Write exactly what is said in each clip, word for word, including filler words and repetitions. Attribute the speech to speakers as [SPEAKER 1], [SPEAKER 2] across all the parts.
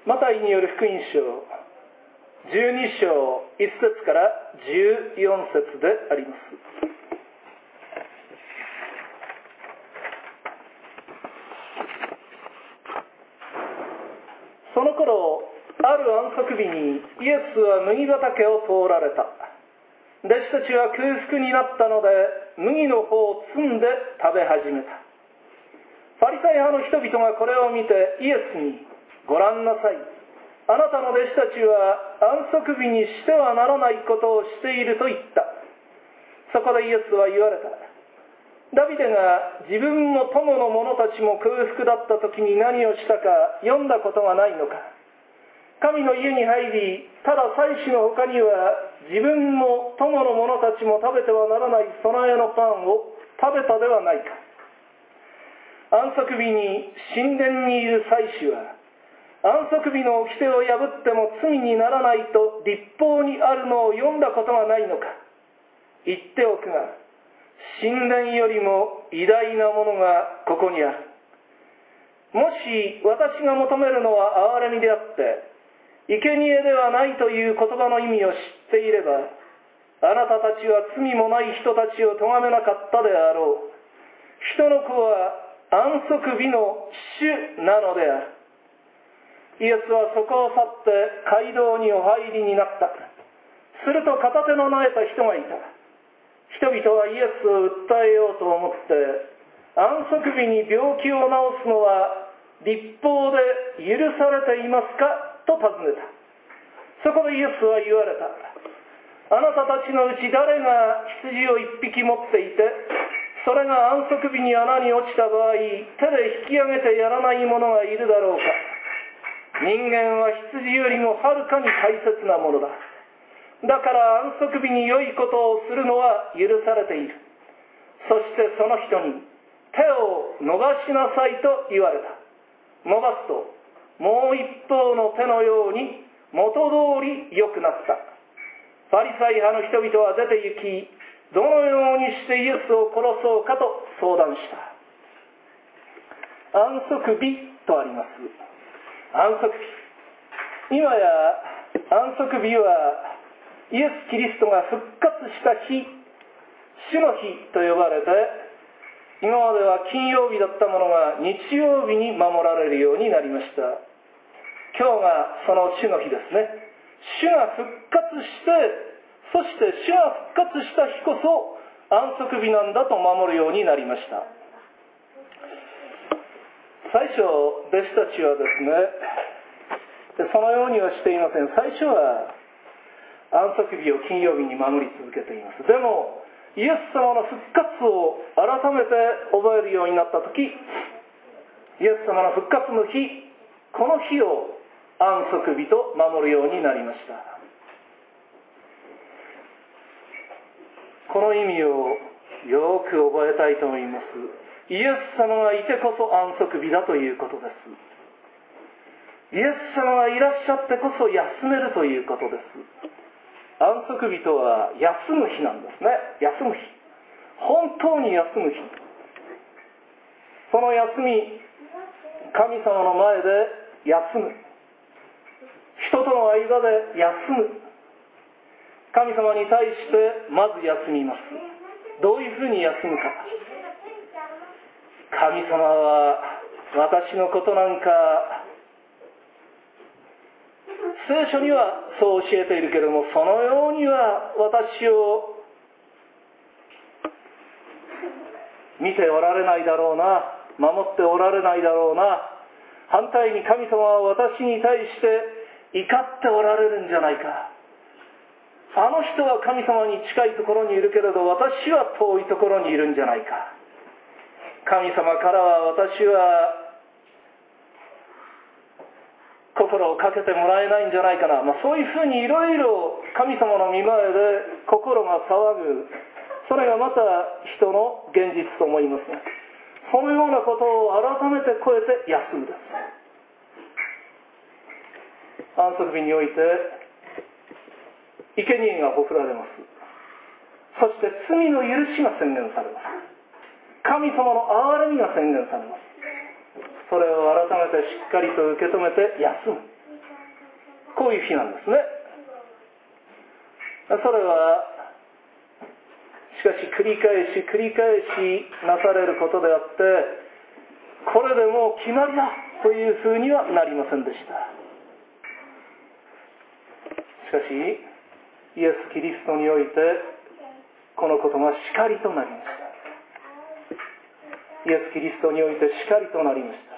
[SPEAKER 1] マタイによる福音書じゅうに章いち節からじゅうよん節であります。その頃、ある安息日にイエスは麦畑を通られた。弟子たちは空腹になったので麦の穂を摘んで食べ始めた。ファリサイ派の人々がこれを見てイエスに、ご覧なさい、あなたの弟子たちは安息日にしてはならないことをしていると言った。そこでイエスは言われた。ダビデが自分も友の者たちも空腹だった時に何をしたか読んだことがないのか。神の家に入り、ただ祭司の他には自分も友の者たちも食べてはならない備えのパンを食べたではないか。安息日に神殿にいる祭司は安息日の掟を破っても罪にならないと律法にあるのを読んだことがないのか。言っておくが、神殿よりも偉大なものがここにある。もし私が求めるのは憐れみであって生贄ではないという言葉の意味を知っていれば、あなたたちは罪もない人たちを咎めなかったであろう。人の子は安息日の主なのである。イエスはそこを去って街道にお入りになった。すると片手のなえた人がいた。人々はイエスを訴えようと思って、安息日に病気を治すのは律法で許されていますかと尋ねた。そこでイエスは言われた。あなたたちのうち誰が羊を一匹持っていて、それが安息日に穴に落ちた場合、手で引き上げてやらない者がいるだろうか。人間は羊よりもはるかに大切なものだ。だから安息日に良いことをするのは許されている。そしてその人に、手を伸ばしなさいと言われた。伸ばすと、もう一方の手のように元通り良くなった。ファリサイ派の人々は出て行き、どのようにしてイエスを殺そうかと相談した。安息日とあります。安息日。今や安息日はイエス・キリストが復活した日、主の日と呼ばれて、今までは金曜日だったものが日曜日に守られるようになりました。今日がその主の日ですね。主が復活して、そして主が復活した日こそ安息日なんだと守るようになりました。最初、弟子たちはですね、そのようにはしていません。最初は安息日を金曜日に守り続けています。でも、イエス様の復活を改めて覚えるようになったとき、イエス様の復活の日、この日を安息日と守るようになりました。この意味をよく覚えたいと思います。イエス様がいてこそ安息日だということです。イエス様がいらっしゃってこそ休めるということです。安息日とは休む日なんですね。休む日。本当に休む日。その休み、神様の前で休む。人との間で休む。神様に対してまず休みます。どういうふうに休むか。神様は私のことなんか、聖書にはそう教えているけれども、そのようには私を見ておられないだろうな、守っておられないだろうな。反対に神様は私に対して怒っておられるんじゃないか。あの人は神様に近いところにいるけれど、私は遠いところにいるんじゃないか。神様からは私は心をかけてもらえないんじゃないかな。まあ、そういうふうにいろいろ神様の御前で心が騒ぐ。それがまた人の現実と思いますね。そのようなことを改めて超えて休むです。安息日において生贄がほふられます。そして罪の許しが宣言されます。神様の憐れみが宣言されます。それを改めてしっかりと受け止めて休む。 こういう日なんですね。それはしかし繰り返し繰り返しなされることであって、これでもう決まりだというふうにはなりませんでした。しかしイエス・キリストにおいてこのことがしかりとなりました。イエス・キリストにおいてしかりとなりました。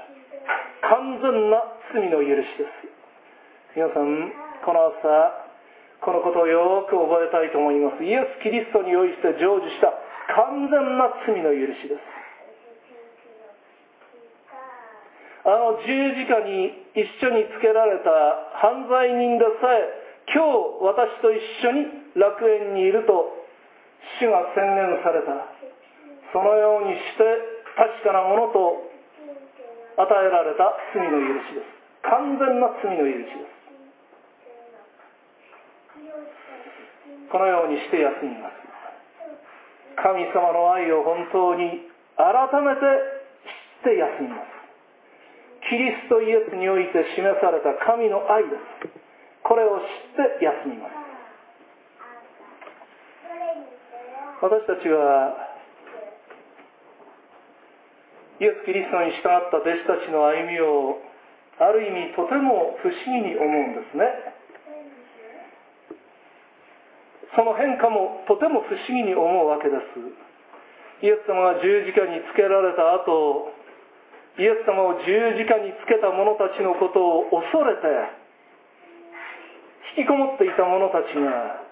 [SPEAKER 1] 完全な罪の許しです。皆さん、この朝このことをよく覚えたいと思います。イエス・キリストにおいて成就した完全な罪の許しです。あの十字架に一緒につけられた犯罪人でさえ、今日私と一緒に楽園にいると主が宣言された。そのようにして確かなものと与えられた罪の許しです。完全な罪の許しです。このようにして休みます。神様の愛を本当に改めて知って休みます。キリストイエスにおいて示された神の愛です。これを知って休みます。私たちはイエス・キリストに従った弟子たちの歩みをある意味とても不思議に思うんですね。その変化もとても不思議に思うわけです。イエス様が十字架につけられた後、イエス様を十字架につけた者たちのことを恐れて引きこもっていた者たちが、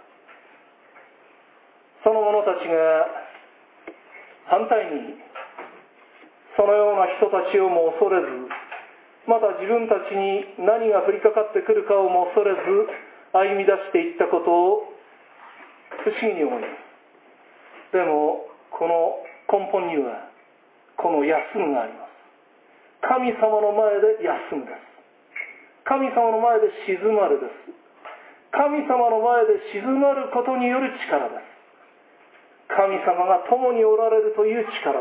[SPEAKER 1] その者たちが反対にそのような人たちをも恐れず、また自分たちに何が降りかかってくるかをも恐れず歩み出していったことを不思議に思います。でもこの根本にはこの休むがあります。神様の前で休むです。神様の前で静まるです。神様の前で静まることによる力です。神様が共におられるという力です。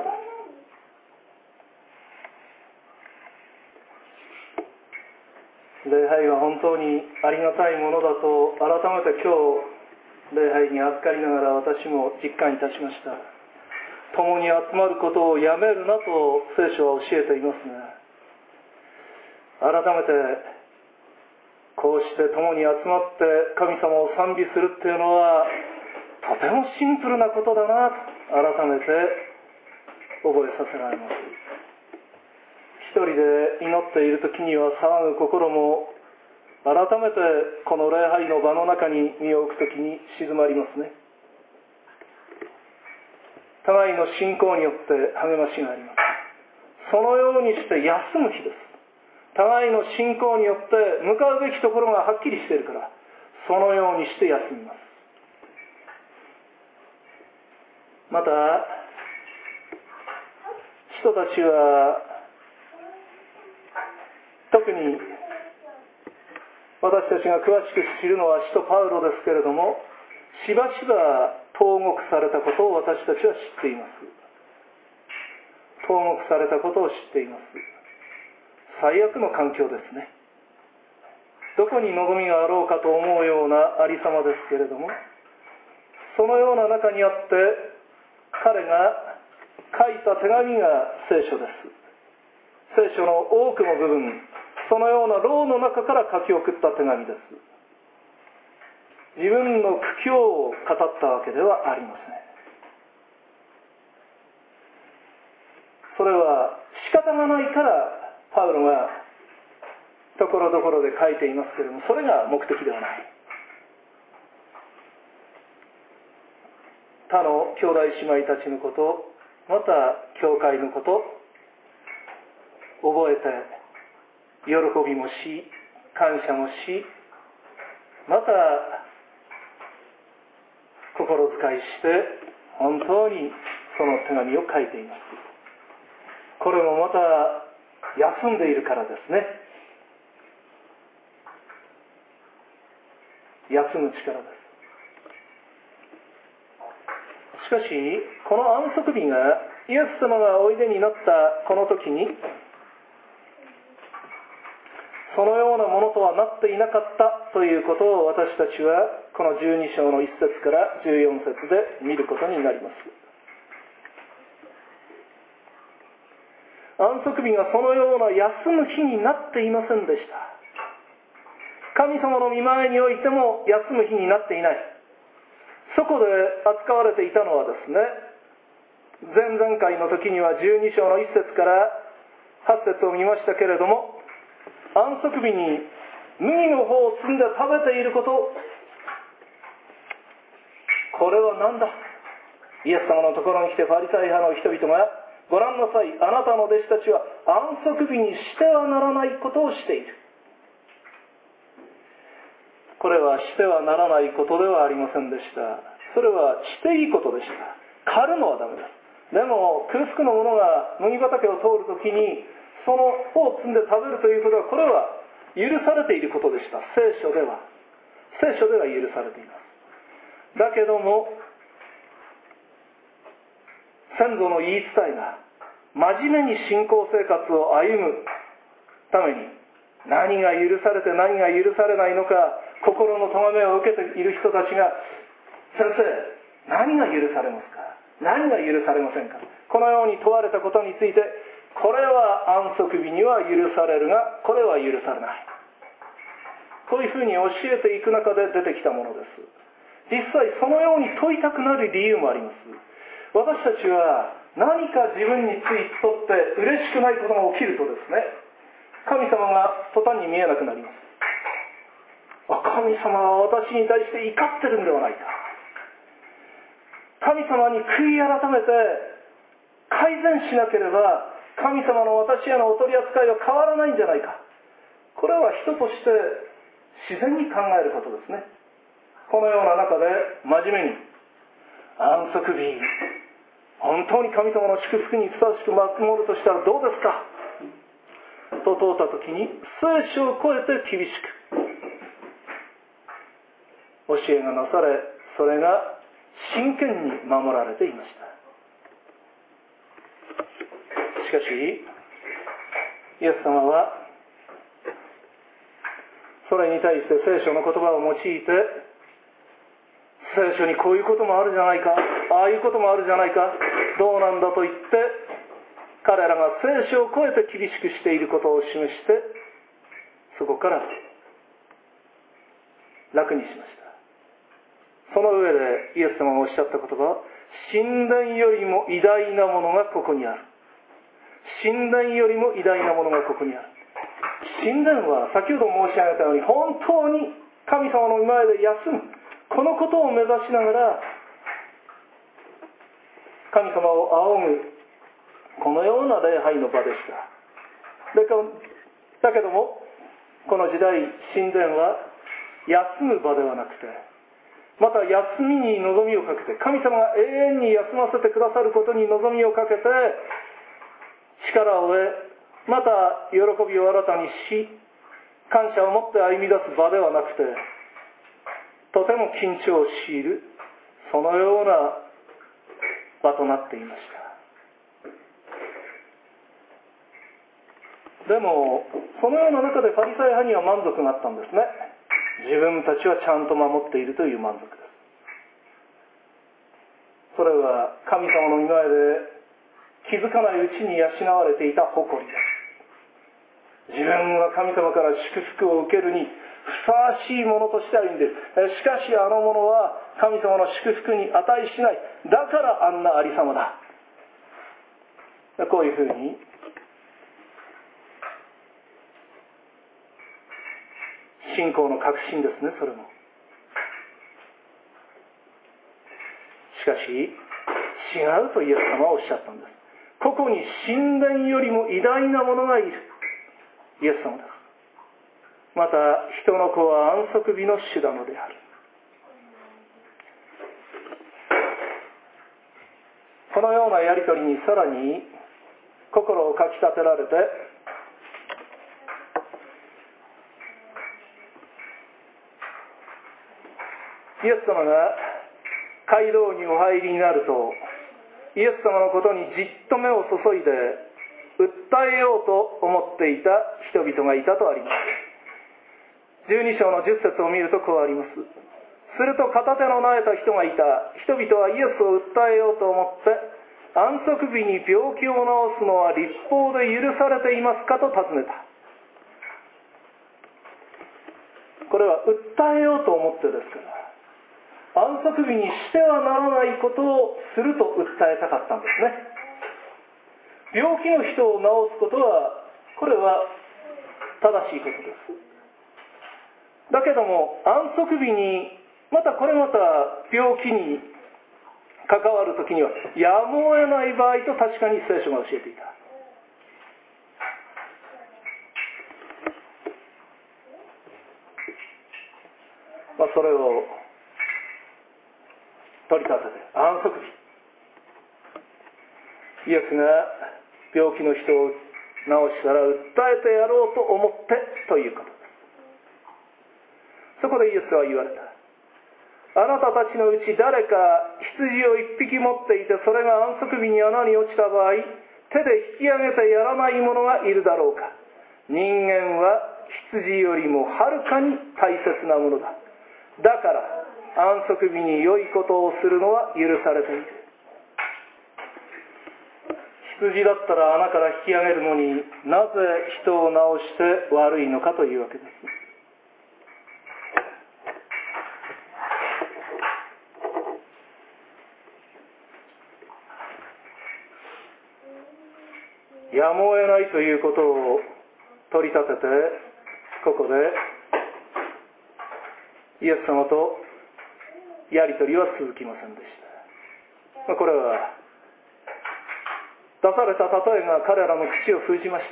[SPEAKER 1] 礼拝は本当にありがたいものだと改めて今日礼拝に預かりながら私も実感いたしました。共に集まることをやめるなと聖書は教えていますが、改めてこうして共に集まって神様を賛美するっていうのはとてもシンプルなことだなと改めて覚えさせられます。一人で祈っている時には騒ぐ心も改めてこの礼拝の場の中に身を置く時に静まりますね。互いの信仰によって励ましがあります。そのようにして休む日です。互いの信仰によって向かうべきところがはっきりしているから、そのようにして休みます。また人たちは特に私たちが詳しく知るのは使徒パウロですけれども、しばしば投獄されたことを私たちは知っています。投獄されたことを知っています。最悪の環境ですね。どこに望みがあろうかと思うようなありさまですけれども、そのような中にあって彼が書いた手紙が聖書です。聖書の多くの部分、そのような牢の中から書き送った手紙です。自分の苦境を語ったわけではありません。それは仕方がないからパウロがところどころで書いていますけれども、それが目的ではない。他の兄弟姉妹たちのこと、また教会のこと覚えて喜びもし、感謝もし、また心遣いして本当にその手紙を書いています。これもまた休んでいるからですね。休む力です。しかしこの安息日がイエス様がおいでになったこの時に、 そのようなものとはなっていなかったということを私たちはこのじゅうに章のいっ節からじゅうよん節で見ることになります。安息日がそのような休む日になっていませんでした。神様の御前においても休む日になっていない。そこで扱われていたのはですね、前々回の時にはじゅうに章のいっ節からはち節を見ましたけれども、安息日に麦の穂を摘んで食べていること、これは何だ。イエス様のところに来てファリサイ派の人々が、ご覧なさい、あなたの弟子たちは安息日にしてはならないことをしている。これはしてはならないことではありませんでした。それはしていいことでした。狩るのはダメです。でも空腹の者が麦畑を通るときにその穂を摘んで食べるということは、これは許されていることでした。聖書では聖書では許されています。だけども先祖の言い伝えが真面目に信仰生活を歩むために、何が許されて何が許されないのか心の咎めを受けている人たちが、先生、何が許されますか、何が許されませんか、このように問われたことについて、これは安息日には許されるがこれは許されない、こういうふうに教えていく中で出てきたものです。実際そのように問いたくなる理由もあります。私たちは何か自分についてとって嬉しくないことが起きるとですね、神様が途端に見えなくなります。あ、神様は私に対して怒ってるんではないか、神様に悔い改めて改善しなければ神様の私へのお取り扱いは変わらないんじゃないか、これは人として自然に考えることですね。このような中で真面目に安息日、本当に神様の祝福にふさわしく守るとしたらどうですかと問うたときに、聖書を超えて厳しく教えがなされ、それが真剣に守られていました。しかしイエス様はそれに対して聖書の言葉を用いて、聖書にこういうこともあるじゃないか、ああいうこともあるじゃないか、どうなんだと言って彼らが聖書を超えて厳しくしていることを示して、そこから楽にしました。その上でイエス様がおっしゃった言葉は、神殿よりも偉大なものがここにある。神殿よりも偉大なものがここにある。神殿は先ほど申し上げたように、本当に神様の前で休む、このことを目指しながら神様を仰ぐ、このような礼拝の場でした。だけどもこの時代、神殿は休む場ではなくて、また休みに望みをかけて、神様が永遠に休ませてくださることに望みをかけて力を得、また喜びを新たにし、感謝を持って歩み出す場ではなくて、とても緊張を強いる、そのような場となっていました。でもそのような中でファリサイ派には満足があったんですね。自分たちはちゃんと守っているという満足です。それは神様の御前で気づかないうちに養われていた誇りです。自分は神様から祝福を受けるにふさわしいものとして歩んでいる。しかしあの者は神様の祝福に値しない。だからあんなありさまだ。こういうふうに信仰の確信ですね、それも。しかし違うとイエス様はおっしゃったんです。ここに神殿よりも偉大なものがいる。イエス様です。また人の子は安息日の主なのである。このようなやり取りにさらに心をかきたてられて、イエス様が街道にお入りになると、イエス様のことにじっと目を注いで訴えようと思っていた人々がいたとあります。 じゅうに章のじゅっ節を見るとこうあります。すると片手のなえた人がいた。人々はイエスを訴えようと思って、安息日に病気を治すのは律法で許されていますかと尋ねた。これは訴えようと思ってですから、安息日にしてはならないことをすると訴えたかったんですね。病気の人を治すことは、これは正しいことです。だけども安息日に、またこれまた病気に関わるときにはやむを得ない場合と確かに聖書が教えていた。まあ、それを取り立てて安息日、イエスが病気の人を治したら訴えてやろうと思ってということです。そこでイエスは言われた。あなたたちのうち誰か羊を一匹持っていて、それが安息日に穴に落ちた場合、手で引き上げてやらない者がいるだろうか。人間は羊よりもはるかに大切なものだ。だから安息日に良いことをするのは許されている。羊だったら穴から引き上げるのに、なぜ人を治して悪いのかというわけです。やむを得ないということを取り立てて、ここでイエス様とやり取りは続きませんでした。これは出された例えが彼らの口を封じました。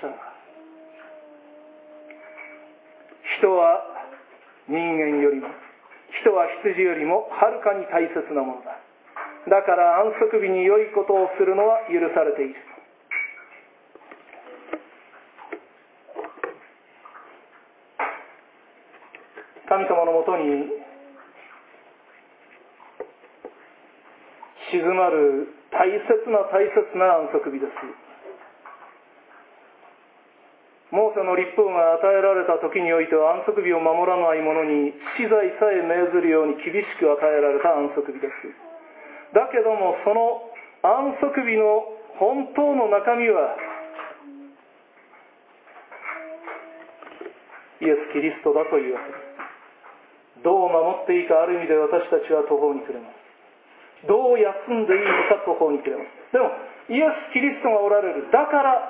[SPEAKER 1] 人は人間よりも、人は羊よりもはるかに大切なものだ。だから安息日に良いことをするのは許されている。神様のもとに静まる大切な大切な安息日です。モーセの律法が与えられた時においては、安息日を守らない者に死罪さえ命ずるように厳しく与えられた安息日です。だけどもその安息日の本当の中身はイエス・キリストだというわけです。どう守っていいか、ある意味で私たちは途方に暮れます。どう休んでいいのか途方に暮れます。でもイエス・キリストがおられる。だから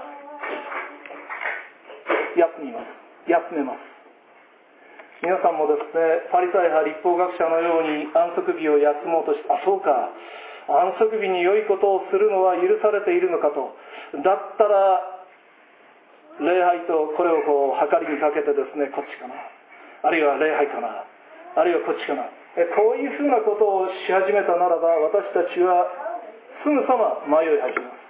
[SPEAKER 1] 休みます。休めます。皆さんもですね、パリサイ派律法学者のように安息日を休もうとして、あ、そうか、安息日に良いことをするのは許されているのかと。だったら礼拝とこれをこう測りにかけてですね、こっちかな、あるいは礼拝かな、あるいはこっちかな、えこういうふうなことをし始めたならば、私たちはすぐさま迷い始めます。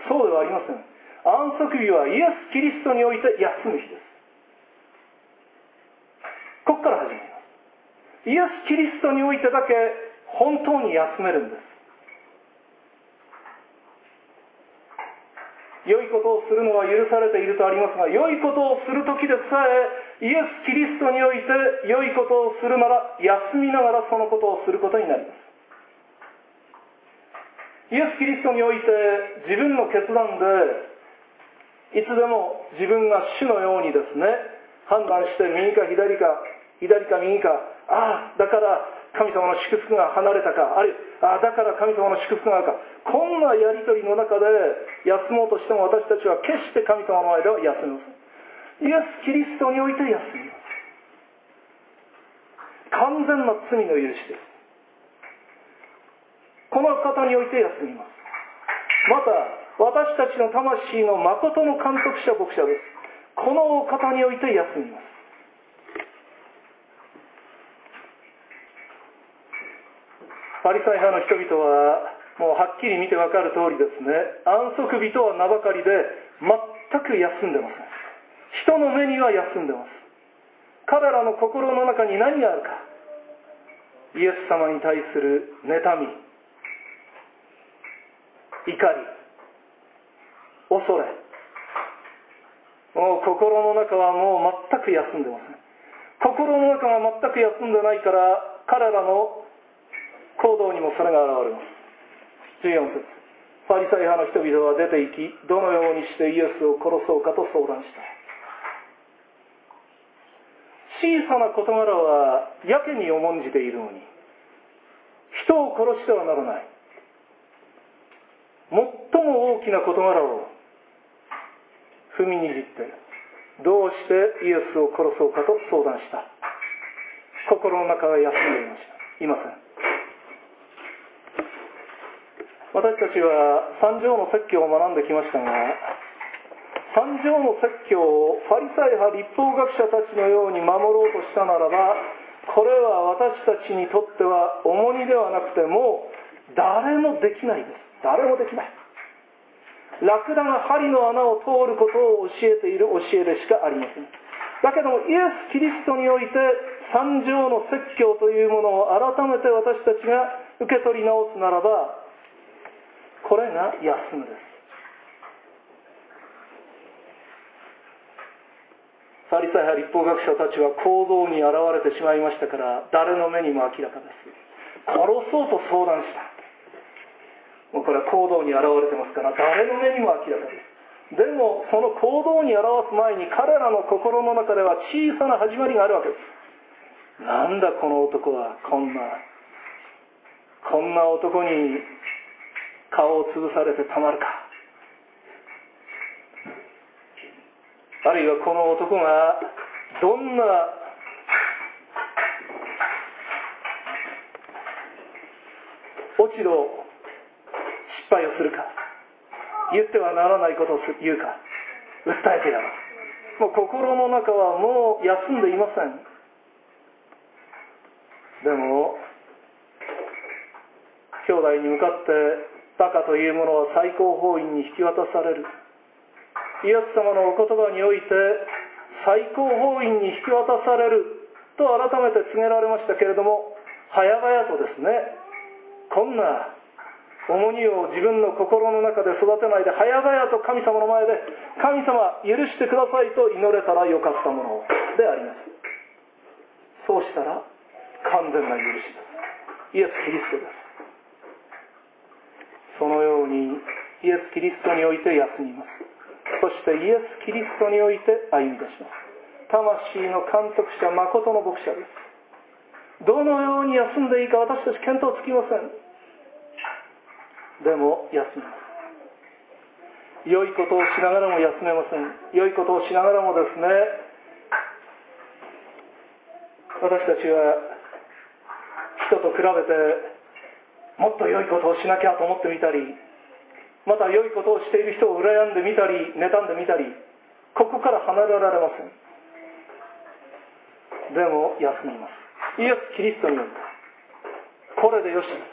[SPEAKER 1] そうではありません。安息日はイエス・キリストにおいて休む日です。ここから始まります。イエス・キリストにおいてだけ本当に休めるんです。良いことをするのは許されているとありますが、良いことをするときでさえイエス・キリストにおいて良いことをするなら、休みながらそのことをすることになります。イエス・キリストにおいて自分の決断でいつでも自分が主のようにですね、判断して右か左か、左か右か、ああだから神様の祝福が離れたか、あるいはああだから神様の祝福があるか、こんなやり取りの中で休もうとしても、私たちは決して神様の前では休みません。イエス・キリストにおいて休みます。完全な罪の許しです。この方において休みます。また私たちの魂の誠の監督者牧者です。このお方において休みます。パリサイ派の人々はもうはっきり見てわかる通りですね、安息日とは名ばかりで全く休んでません。人の目には休んでます。彼らの心の中に何があるか、イエス様に対する妬み、怒り、恐れ、 もう心の中はもう全く休んでません。心の中が全く休んでないから、彼らの行動にもそれが現れます。じゅうよん節、ファリサイ派の人々は出て行き、どのようにしてイエスを殺そうかと相談した。小さな事柄はやけに重んじているのに、人を殺してはならない。最も大きな事柄を踏みにじって、どうしてイエスを殺そうかと相談した。心の中が休んでいました。いません。私たちは三条の説教を学んできましたが、三条の説教をファリサイ派律法学者たちのように守ろうとしたならば、これは私たちにとっては重荷ではなくて、もう誰もできないです。誰もできない。ラクダが針の穴を通ることを教えている教えでしかありません。だけどもイエス・キリストにおいて三条の説教というものを改めて私たちが受け取り直すならば、これが休むです。ファリサイ派律法学者たちは行動に現れてしまいましたから、誰の目にも明らかです。殺そうと相談した。もうこれは行動に現れてますから、誰の目にも明らかです。でもその行動に表す前に、彼らの心の中では小さな始まりがあるわけです。なんだこの男は、こんなこんな男に顔を潰されてたまるか。あるいはこの男がどんな落ち度失敗をするか、言ってはならないことを言うか、訴えてやる。もう心の中はもう休んでいません。でも兄弟に向かってバカというものは最高法院に引き渡される。イエス様のお言葉において最高法院に引き渡されると改めて告げられましたけれども、早々とですね、こんな重荷を自分の心の中で育てないで、早々と神様の前で、神様許してくださいと祈れたらよかったものであります。そうしたら完全な許しです。イエス・キリストです。そのようにイエス・キリストにおいて休みます。そしてイエス・キリストにおいて歩み出します。魂の監督者、誠の牧者です。どのように休んでいいか私たち見当つきません。でも休みます。良いことをしながらも休めません。良いことをしながらもですね、私たちは人と比べてもっと良いことをしなきゃと思ってみたり、また良いことをしている人を羨んでみたり、妬んでみたり、ここから離れられません。でも休みます。イエス・キリストによってこれでよしです。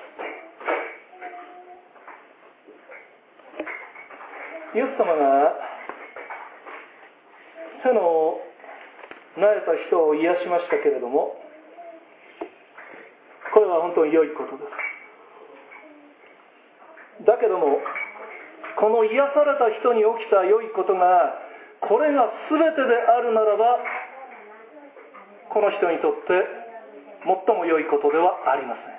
[SPEAKER 1] イエス様が手のなえた人を癒しましたけれども、これは本当に良いことです。だけどもこの癒された人に起きた良いことが、これが全てであるならば、この人にとって最も良いことではありません。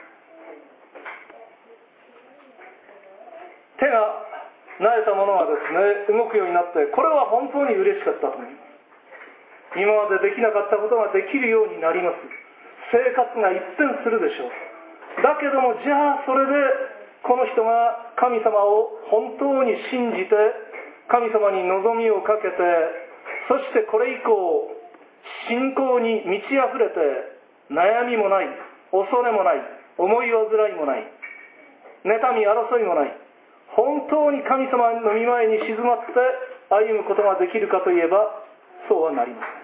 [SPEAKER 1] 手がなえたものがですね、動くようになって、これは本当に嬉しかったと思います。今までできなかったことができるようになります。生活が一変するでしょう。だけども、じゃあそれでこの人が神様を本当に信じて、神様に望みをかけて、そしてこれ以降信仰に満ち溢れて、悩みもない、恐れもない、思い煩いもない、妬み争いもない、本当に神様の御前に静まって歩むことができるかといえば、そうはなりません。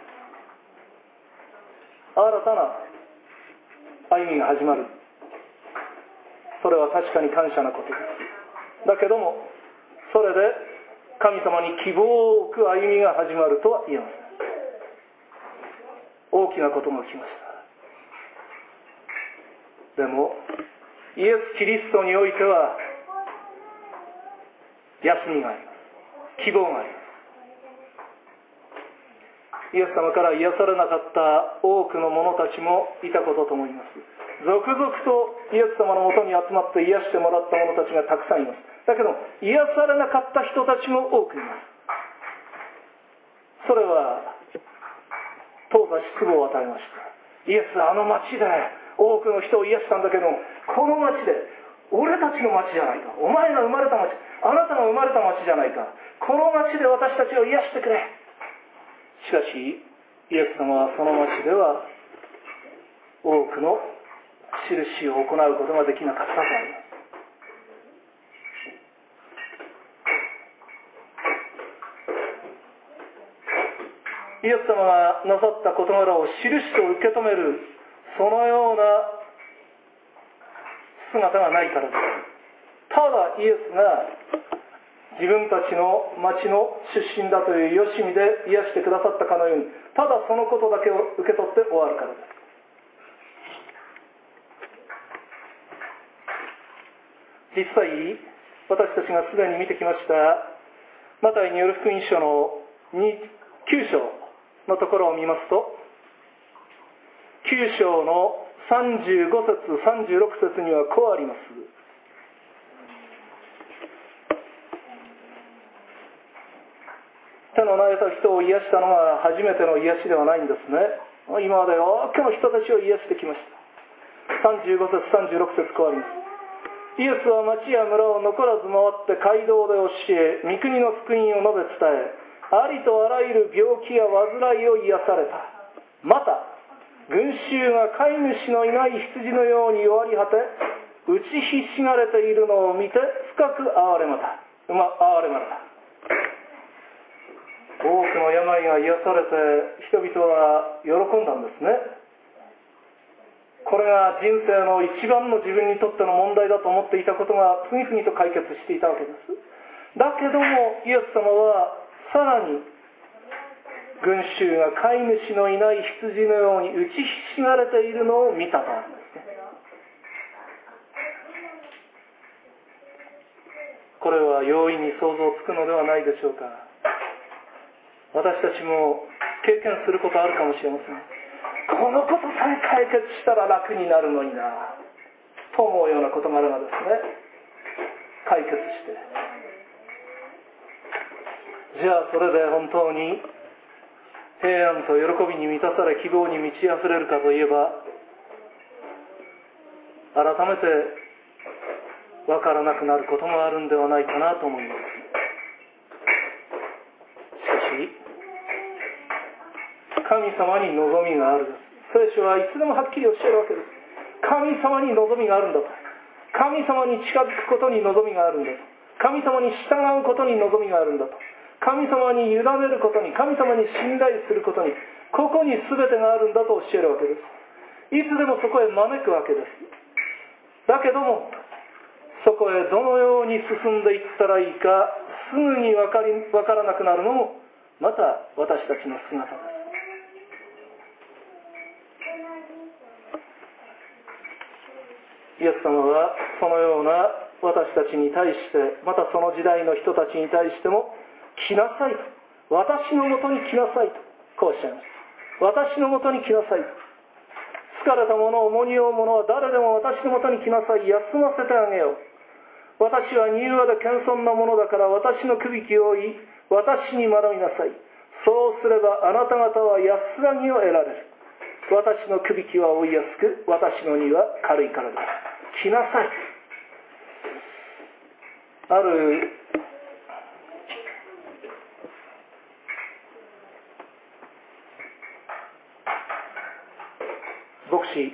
[SPEAKER 1] 新たな歩みが始まる。それは確かに感謝なことです。だけども、それで神様に希望を置く歩みが始まるとは言えません。大きなことが来ました。でもイエス・キリストにおいては休みがあります。希望があります。 イエス様から癒されなかった多くの者たちもいたことと思います。続々とイエス様のもとに集まって癒してもらった者たちがたくさんいます。だけど癒されなかった人たちも多くいます。それは当座失望を与えました。イエスはあの町で多くの人を癒したんだけど、この町で俺たちの町じゃないか、お前が生まれた町、あなたが生まれた町じゃないか、この町で私たちを癒してくれ。しかしイエス様はその町では多くの印を行うことができなかったとあります。イエス様がなさった事柄を印と受け止めるそのような姿がないからです。ただイエスが自分たちの町の出身だというよしみで癒してくださったかのように、ただそのことだけを受け取って終わるからです。実際私たちがすでに見てきましたマタイによる福音書のきゅう章のところを見ますと、きゅう章のさんじゅうご節さんじゅうろく節にはこうあります。手の泣いた人を癒したのが初めての癒しではないんですね。今まで多くの人たちを癒してきました。さんじゅうご節さんじゅうろく節こうあります。イエスは町や村を残らず回って街道で教え、御国の福音を述べ伝え、ありとあらゆる病気や患いを癒された。また群衆が飼い主のいない羊のように弱り果て打ちひしがれているのを見て深く哀れまた、ま、哀れまれた。多くの病が癒されて人々は喜んだんですね。これが人生の一番の自分にとっての問題だと思っていたことが次々と解決していたわけです。だけどもイエス様はさらに群衆が飼い主のいない羊のように打ちひしがれているのを見たとあるんですね。これは容易に想像つくのではないでしょうか。私たちも経験することあるかもしれません。このことさえ解決したら楽になるのになと思うような事柄がですね、解決して、じゃあそれで本当に平安と喜びに満たされ希望に満ち溢れるかといえば、改めて分からなくなることもあるんではないかなと思います。しかし神様に望みがある。聖書はいつでもはっきり教えるわけです。神様に望みがあるんだと。神様に近づくことに望みがあるんだと。神様に従うことに望みがあるんだと。神様に委ねることに、神様に信頼することに、ここに全てがあるんだと教えるわけです。いつでもそこへ招くわけです。だけどもそこへどのように進んでいったらいいかすぐに分かり、分からなくなるのもまた私たちの姿です。イエス様はそのような私たちに対して、またその時代の人たちに対しても、来なさいと、私のもとに来なさいとこうおっしゃいます。私のもとに来なさいと。疲れた者、重荷を負う者は誰でも私のもとに来なさい。休ませてあげよう。私は柔和で謙遜なものだから、私の首輝を追い、私に学びなさい。そうすればあなた方は安らぎを得られる。私の首輝は追いやすく、私の荷は軽いからです。来なさい。ある牧師、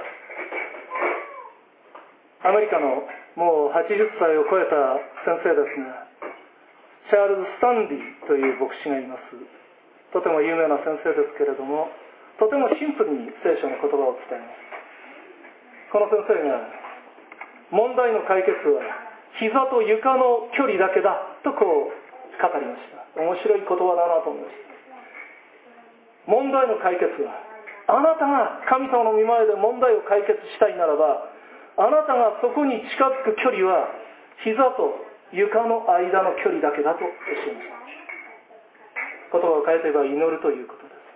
[SPEAKER 1] アメリカのもうはちじゅっさいを超えた先生ですが、チャールズ・スタンディという牧師がいます。とても有名な先生ですけれども、とてもシンプルに聖書の言葉を伝えます。この先生が、問題の解決は膝と床の距離だけだとこう語りました。面白い言葉だなと思いました。問題の解決は、あなたが神様の御前で問題を解決したいならば、あなたがそこに近づく距離は膝と床の間の距離だけだとおっしゃいました。言葉を変えて言えば祈るということです。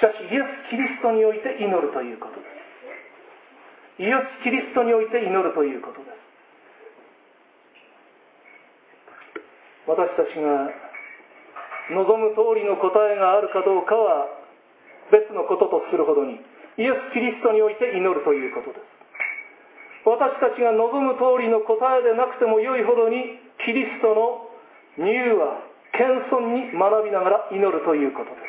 [SPEAKER 1] かしイエス・キリストにおいて祈るということです。イエス・キリストにおいて祈るということです。私たちが望む通りの答えがあるかどうかは別のこととするほどに、イエス・キリストにおいて祈るということです。私たちが望む通りの答えでなくても良いほどに、キリストの柔和、謙遜に学びながら祈るということです。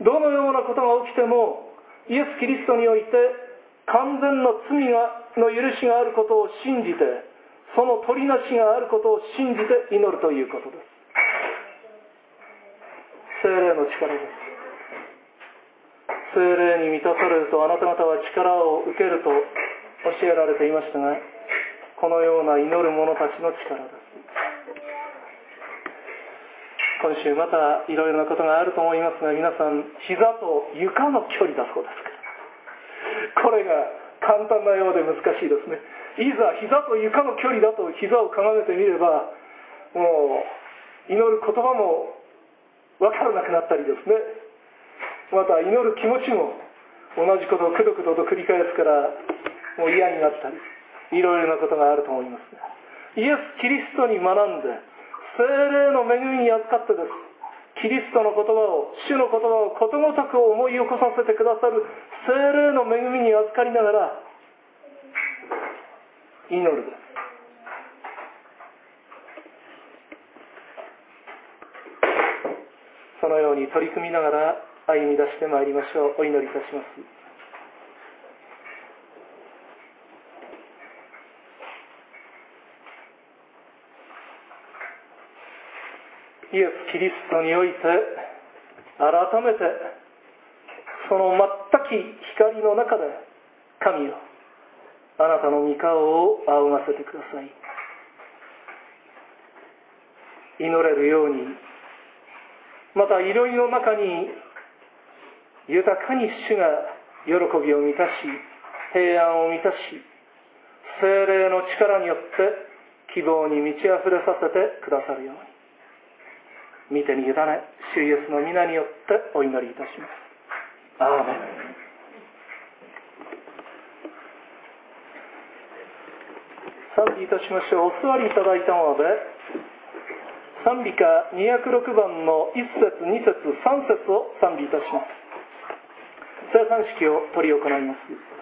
[SPEAKER 1] どのようなことが起きても、イエス・キリストにおいて完全な罪がの許しがあることを信じて、その取りなしがあることを信じて祈るということです。聖霊の力です。聖霊に満たされるとあなた方は力を受けると教えられていましたが、このような祈る者たちの力です。今週またいろいろなことがあると思いますが、皆さん膝と床の距離だそうですから、これが簡単なようで難しいですね。いざ膝と床の距離だと膝をかがめてみれば、もう祈る言葉も分からなくなったりですね、また祈る気持ちも同じことをくどくどと繰り返すからもう嫌になったり、いろいろなことがあると思います。イエス・キリストに学んで、聖霊の恵みに預かってです、キリストの言葉を、主の言葉をことごとく思い起こさせてくださる聖霊の恵みに預かりながら祈るです。そのように取り組みながら歩み出してまいりましょう。お祈りいたします。イエス・キリストにおいて改めてその全き光の中で、神よ、あなたの御顔を仰がせてください。祈れるように、また祈りの中に豊かに主が喜びを満たし、平安を満たし、聖霊の力によって希望に満ち溢れさせてくださるように、御手に委ね、主イエスの皆によってお祈りいたします。アーメン。賛美いたしましょう。お座りいただいたので、賛美歌にひゃくろくばんのいっ節、に節、さん節を賛美いたします。生産式を執り行います。